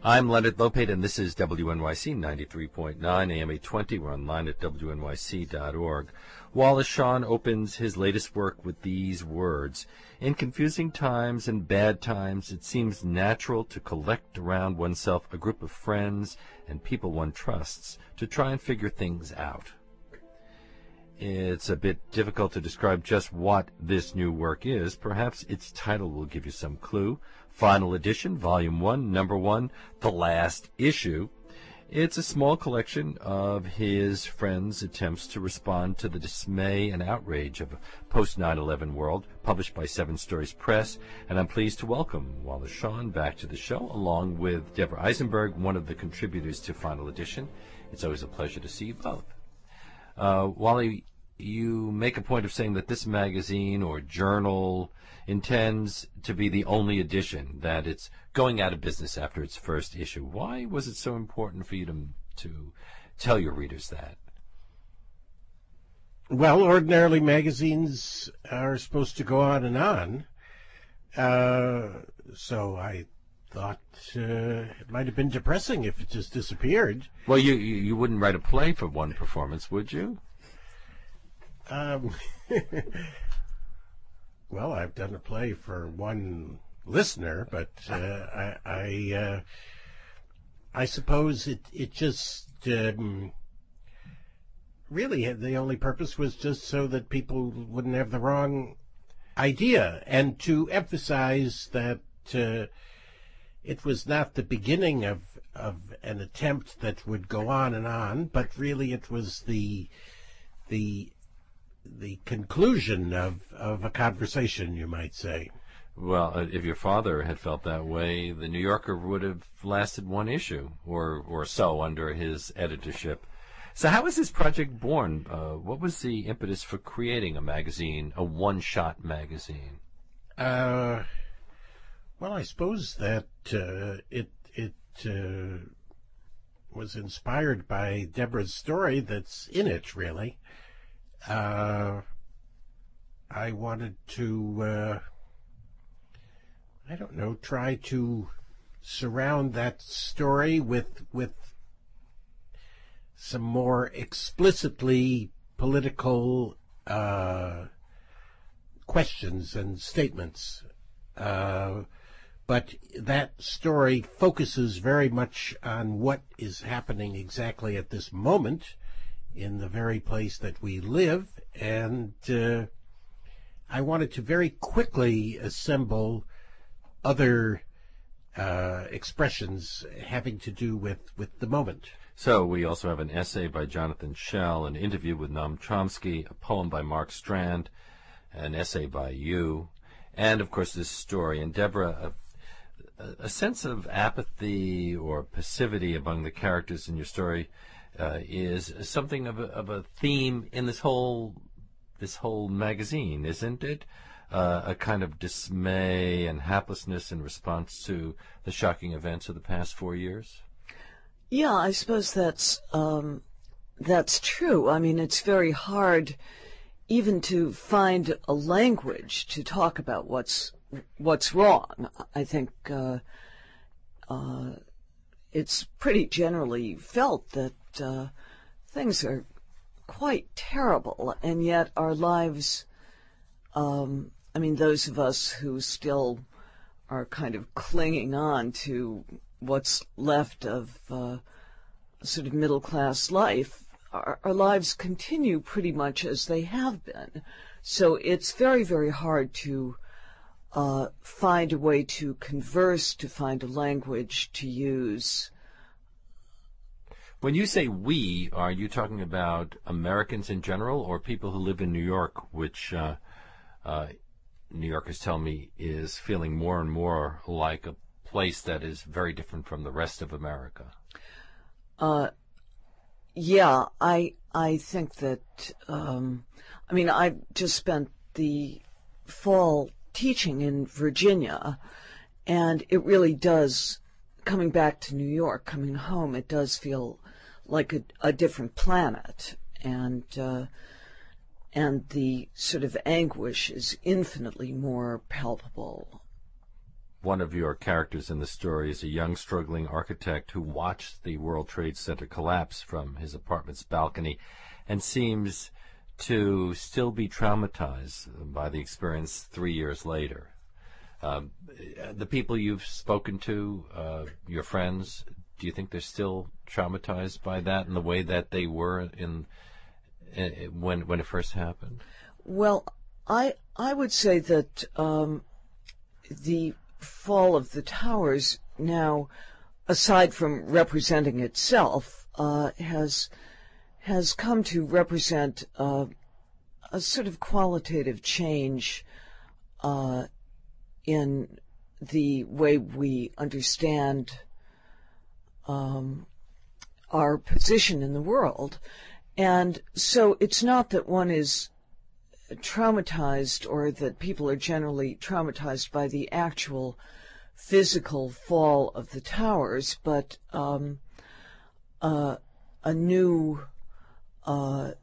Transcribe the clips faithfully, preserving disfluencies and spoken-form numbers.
I'm Leonard Lopate, and this is W N Y C ninety-three point nine A M eight twenty. We're online at W N Y C dot org. Wallace Shawn opens his latest work with these words: "In confusing times and bad times, it seems natural to collect around oneself a group of friends and people one trusts to try and figure things out." It's a bit difficult to describe just what this new work is. Perhaps its title will give you some clue. Final Edition, Volume one, Number one, The Last Issue. It's a small collection of his friends' attempts to respond to the dismay and outrage of a post nine eleven world, published by Seven Stories Press. And I'm pleased to welcome Wallace Shawn back to the show, along with Deborah Eisenberg, one of the contributors to Final Edition. It's always a pleasure to see you both. Uh, Wally, you make a point of saying that this magazine or journal intends to be the only edition, that it's going out of business after its first issue. Why was it so important for you to, to tell your readers that? Well, ordinarily magazines are supposed to go on and on, uh, so I thought uh, it might have been depressing if it just disappeared. Well, you, you, you wouldn't write a play for one performance, would you? Um, well, I've done a play for one listener, but uh, I I, uh, I suppose it it just um, really the only purpose was just so that people wouldn't have the wrong idea, and to emphasize that uh, it was not the beginning of of an attempt that would go on and on, but really it was the the the conclusion of, of a conversation, you might say. Well, uh, if your father had felt that way, the New Yorker would have lasted one issue or, or so under his editorship. So how was this project born? Uh, what was the impetus for creating a magazine, a one-shot magazine? Uh, well, I suppose that uh, it, it uh, was inspired by Deborah's story that's in it, really. Uh, I wanted to, uh, I don't know, try to surround that story with with some more explicitly political uh, questions and statements. Uh, but that story focuses very much on what is happening exactly at this moment in the very place that we live, and uh, I wanted to very quickly assemble other uh, expressions having to do with, with the moment. So we also have an essay by Jonathan Schell, an interview with Noam Chomsky, a poem by Mark Strand, an essay by you, and, of course, this story. And, Deborah, a, a sense of apathy or passivity among the characters in your story Uh, is something of a, of a theme in this whole this whole magazine, isn't it? Uh, a kind of dismay and haplessness in response to the shocking events of the past four years. Yeah, I suppose that's um, that's true. I mean, it's very hard even to find a language to talk about what's what's wrong. I think uh, uh, it's pretty generally felt that Uh, things are quite terrible, and yet our lives, um, I mean, those of us who still are kind of clinging on to what's left of uh, sort of middle-class life, our, our lives continue pretty much as they have been. So it's very, very hard to uh, find a way to converse, to find a language to use. When you say we, are you talking about Americans in general or people who live in New York, which uh, uh, New Yorkers tell me is feeling more and more like a place that is very different from the rest of America? Uh, yeah, I I think that, um, I mean, I've just spent the fall teaching in Virginia, and it really does, coming back to New York, coming home, it does feel like a, a different planet, and uh, and the sort of anguish is infinitely more palpable. one of your characters in the story is a young, struggling architect who watched the World Trade Center collapse from his apartment's balcony and seems to still be traumatized by the experience three years later. Um, the people you've spoken to, uh, your friends, do you think they're still traumatized by that in the way that they were in, in when when it first happened? Well, I I would say that um, the fall of the towers now, aside from representing itself, uh, has has come to represent uh, a sort of qualitative change uh, in the way we understand um, our position in the world. And so it's not that one is traumatized or that people are generally traumatized by the actual physical fall of the towers, but um, uh, a new, uh,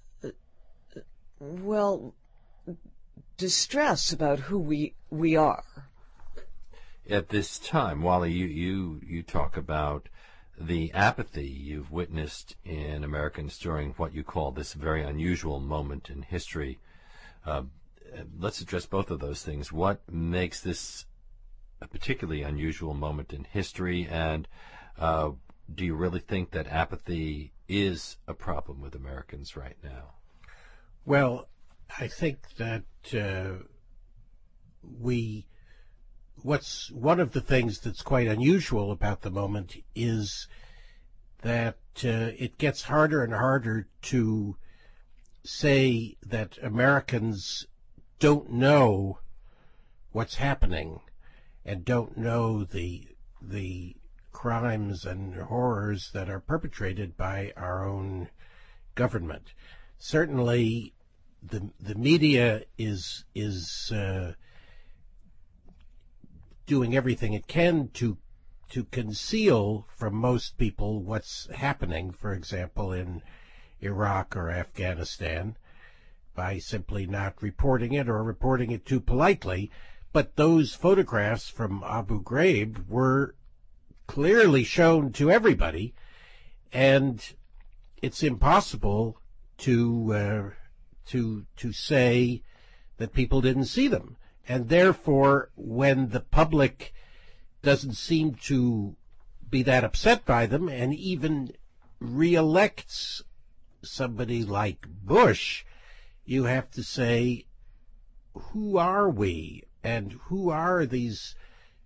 well, distress about who we we are. At this time, Wally, you, you, you talk about the apathy you've witnessed in Americans during what you call this very unusual moment in history. Uh, let's address both of those things. What makes this a particularly unusual moment in history, and uh, do you really think that apathy is a problem with Americans right now? Well, I think that uh, we, what's one of the things that's quite unusual about the moment is that uh, it gets harder and harder to say that Americans don't know what's happening and don't know the the crimes and horrors that are perpetrated by our own government. Certainly, the the media is is uh, doing everything it can to to conceal from most people what's happening. For example, in Iraq or Afghanistan, by simply not reporting it or reporting it too politely. But those photographs from Abu Ghraib were clearly shown to everybody, and it's impossible to uh, to to say that people didn't see them. And therefore, when the public doesn't seem to be that upset by them and even re-elects somebody like Bush, you have to say, who are we? And who are these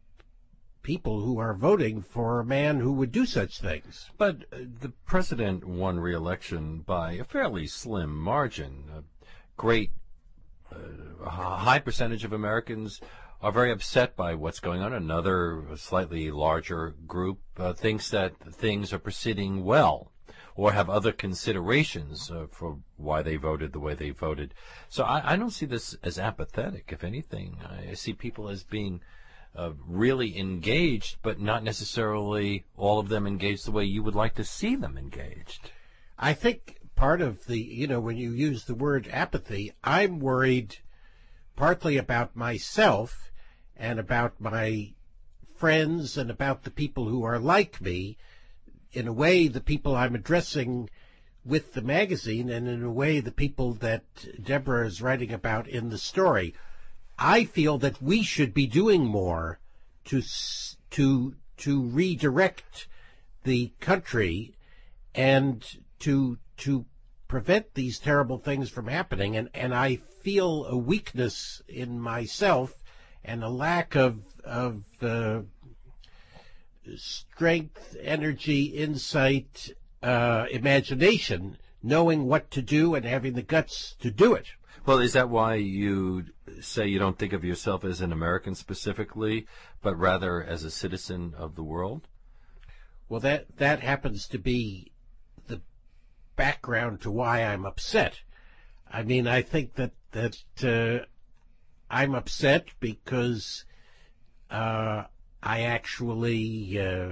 people who are voting for a man who would do such things? But uh, the president won re-election by a fairly slim margin. A great, uh, a high percentage of Americans are very upset by what's going on. Another slightly larger group uh, thinks that things are proceeding well, or have other considerations uh, for why they voted the way they voted. So I, I don't see this as apathetic. If anything, I see people as being uh, really engaged, but not necessarily all of them engaged the way you would like to see them engaged. I think part of the, you know, when you use the word apathy, I'm worried partly about myself and about my friends and about the people who are like me. In a way, the people I'm addressing with the magazine, and in a way, the people that Deborah is writing about in the story. I feel that we should be doing more to to to redirect the country and to to prevent these terrible things from happening. And, and I feel a weakness in myself and a lack of of uh, strength, energy, insight, uh, imagination, knowing what to do and having the guts to do it. Well, is that why you say you don't think of yourself as an American specifically, but rather as a citizen of the world? Well, that, that happens to be the background to why I'm upset. I mean, I think that, that uh, I'm upset because uh, I actually uh,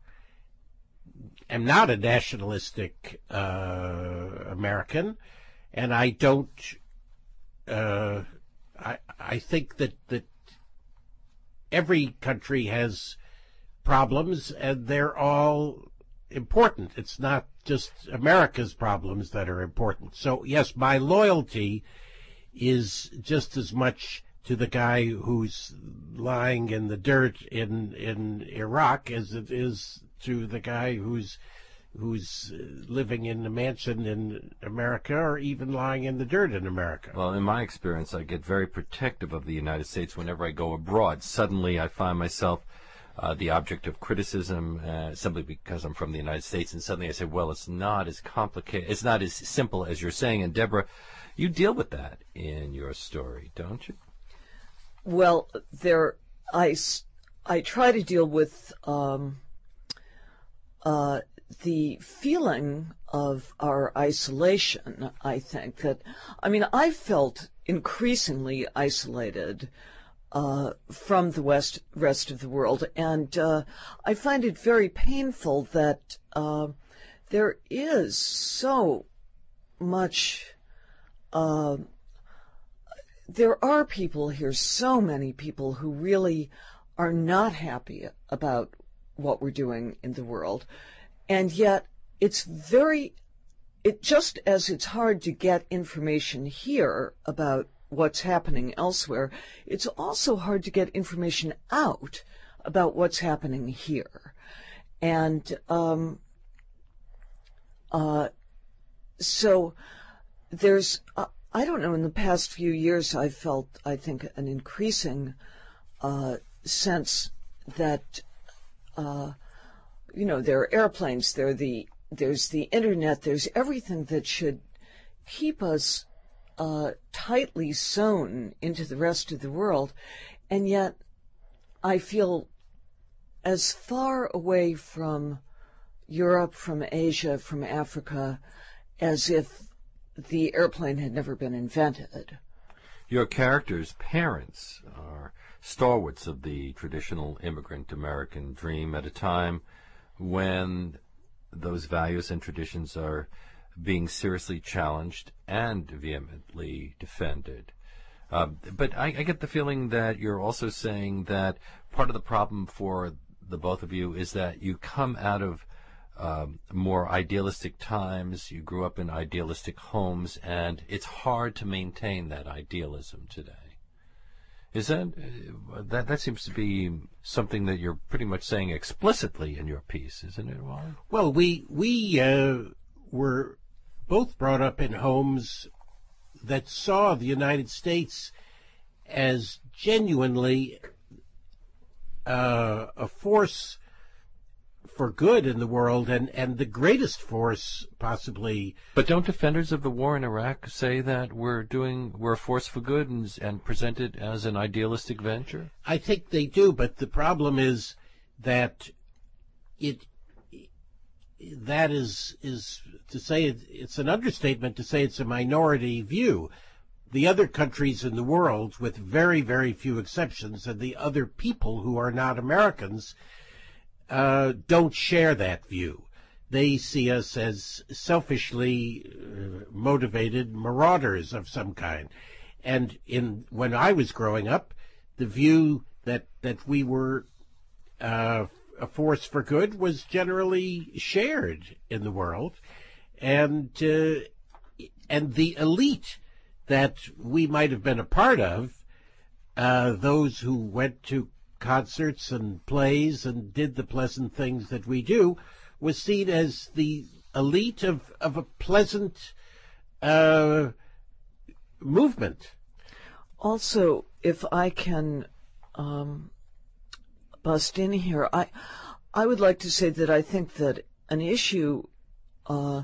am not a nationalistic uh, American, and I don't. Uh, I I think that that every country has problems, and they're all important. It's not just America's problems that are important. So, yes, my loyalty is just as much to the guy who's lying in the dirt in in Iraq as it is to the guy who's who's living in a mansion in America, or even lying in the dirt in America. Well, in my experience, I get very protective of the United States whenever I go abroad. Suddenly I find myself uh, the object of criticism uh, simply because I'm from the United States, and suddenly I say, well, it's not as complicated, it's not as simple as you're saying. And Deborah, you deal with that in your story, don't you? Well, there, I, I try to deal with um, uh, the feeling of our isolation, I think. That, I mean, I felt increasingly isolated uh, from the West, rest of the world, and uh, I find it very painful that uh, there is so much... Uh, There are people here, so many people, who really are not happy about what we're doing in the world. And yet, it's very, it just as it's hard to get information here about what's happening elsewhere, it's also hard to get information out about what's happening here. And um, uh, so there's... Uh, I don't know, in the past few years I've felt, I think, an increasing uh, sense that, uh, you know, there are airplanes, there are the, there's the internet, there's everything that should keep us uh, tightly sewn into the rest of the world, and yet I feel as far away from Europe, from Asia, from Africa, as if the airplane had never been invented. Your characters' parents are stalwarts of the traditional immigrant American dream at a time when those values and traditions are being seriously challenged and vehemently defended. Uh, but I, I get the feeling that you're also saying that part of the problem for the both of you is that you come out of Um, more idealistic times, you grew up in idealistic homes, and it's hard to maintain that idealism today. Is that, uh, that, that seems to be something that you're pretty much saying explicitly in your piece, isn't it, Wally? Well, we, we uh, were both brought up in homes that saw the United States as genuinely uh, a force for good in the world, and, and the greatest force possibly. But don't defenders of the war in Iraq say that we're doing we're a force for good and, and present it as an idealistic venture? I think they do, but the problem is that it that is is to say it, it's an understatement to say it's a minority view. The other countries in the world, with very, very few exceptions, and the other people who are not Americans, Uh, don't share that view. They see us as selfishly uh, motivated marauders of some kind. And in when I was growing up, the view that that we were uh, a force for good was generally shared in the world, and uh, and the elite that we might have been a part of, uh, those who went to concerts and plays and did the pleasant things that we do, was seen as the elite of, of a pleasant uh, movement. Also, if I can um, bust in here, I I would like to say that I think that an issue, uh,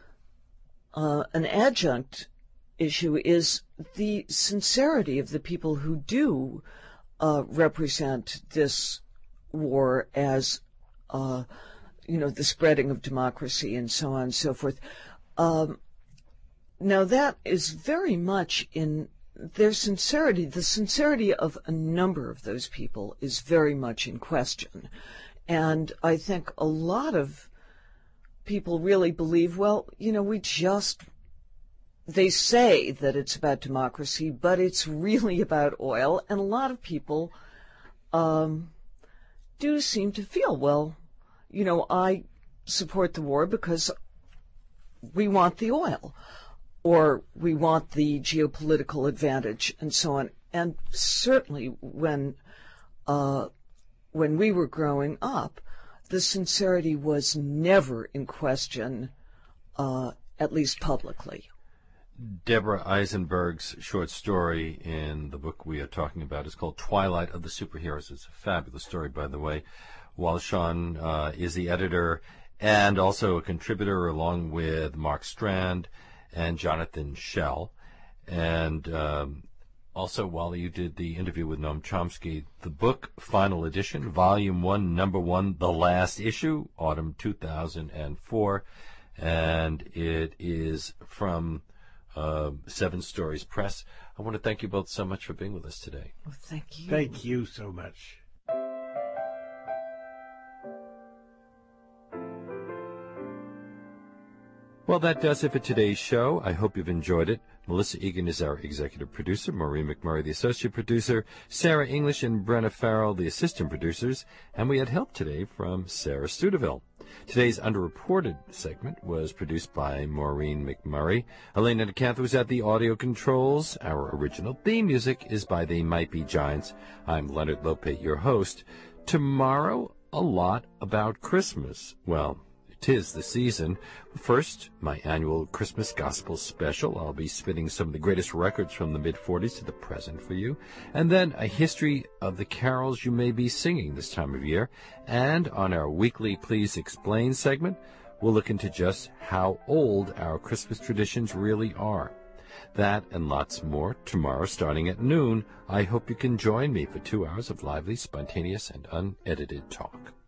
uh, an adjunct issue, is the sincerity of the people who do Uh, represent this war as, uh, you know, the spreading of democracy and so on and so forth. Um, now, that is very much in their sincerity. The sincerity of a number of those people is very much in question. And I think a lot of people really believe, well, you know, we just... They say that it's about democracy, but it's really about oil, and a lot of people um, do seem to feel, well, you know, I support the war because we want the oil, or we want the geopolitical advantage, and so on. And certainly when uh, when we were growing up, the sincerity was never in question, uh, at least publicly. Deborah Eisenberg's short story in the book we are talking about is called Twilight of the Superheroes. It's a fabulous story, by the way. Wallace Shawn uh, is the editor and also a contributor, along with Mark Strand and Jonathan Schell. And um, also, Wally, you did the interview with Noam Chomsky. The book, final edition, volume one, number one, the last issue, autumn two thousand four. And it is from uh, Seven Stories Press. I want to thank you both so much for being with us today. Well, thank you. Thank you so much. Well, that does it for today's show. I hope you've enjoyed it. Melissa Egan is our executive producer, Maureen McMurray, the associate producer, Sarah English and Brenna Farrell, the assistant producers, and we had help today from Sarah Studeville. Today's underreported segment was produced by Maureen McMurray. Elena DeCantha was at the audio controls. Our original theme music is by the Might Be Giants. I'm Leonard Lopate, your host. Tomorrow, a lot about Christmas. Well, 'tis the season. First, my annual Christmas Gospel Special. I'll be spinning some of the greatest records from the mid forties to the present for you. And then a history of the carols you may be singing this time of year. And on our weekly Please Explain segment, we'll look into just how old our Christmas traditions really are. That and lots more tomorrow starting at noon. I hope you can join me for two hours of lively, spontaneous, and unedited talk.